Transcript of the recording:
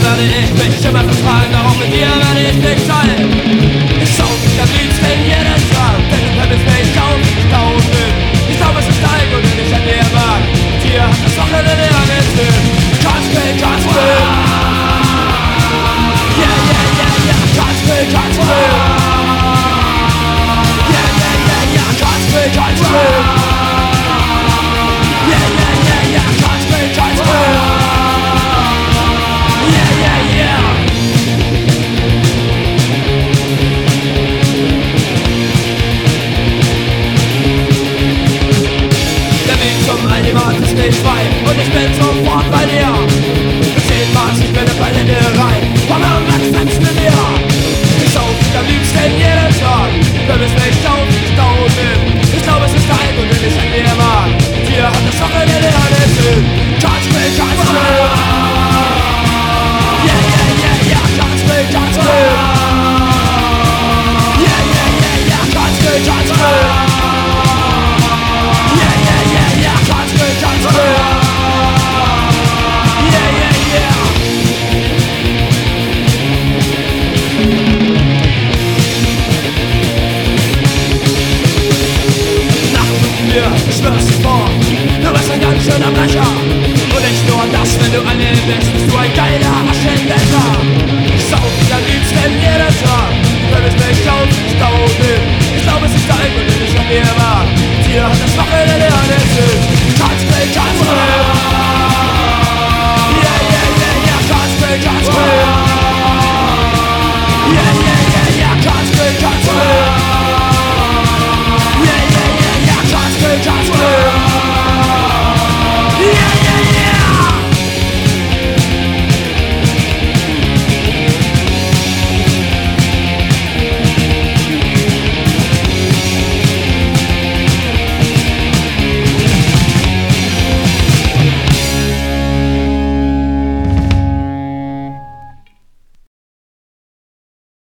werde ich mich immer vertragen, darum mit dir werde ich nicht teilen. Ich sauf mich am liebsten jeden Tag, denn du könntest mich aufstauben. Ich glaube, es ist dein und ich an dir mag. Dir hat das Wochenende angetönt. Country, country. Yeah, yeah, yeah, yeah. Country, country. Yeah, yeah, yeah, yeah. Country, country. Yeah, yeah, yeah, yeah. Country, country. Yeah, yeah, yeah. Der Weg zum Heimat ist nicht weit und ich bin sofort bei dir. Mit 10 Mark, ich bin bei der Näherei. Komm her, Max, setz mir dir. Ich sauf dich am liebsten jeden Tag. Du bist nicht aufstauben. Ich glaube, es ist dein und ich an dir mag. Dir hat das Wochenende angetönt. Country, country. Yeah, yeah, yeah, yeah. Country, country. Yeah, yeah, yeah, yeah. Country, country. Yeah, yeah, yeah, yeah. Country, country. Yeah, yeah, yeah. Nacht mit mir, ich schwör's dir vor. Du bist ein ganz schöner Brecher. Und nicht nur das, wenn du alle bist, bist du ein geiler Aschenbecher. Ich sauf dich am liebsten jeden Tag. Du bist nicht aufstauben. Ich glaube, es ist dein und ich an dir mag. Dir hat das Wochenende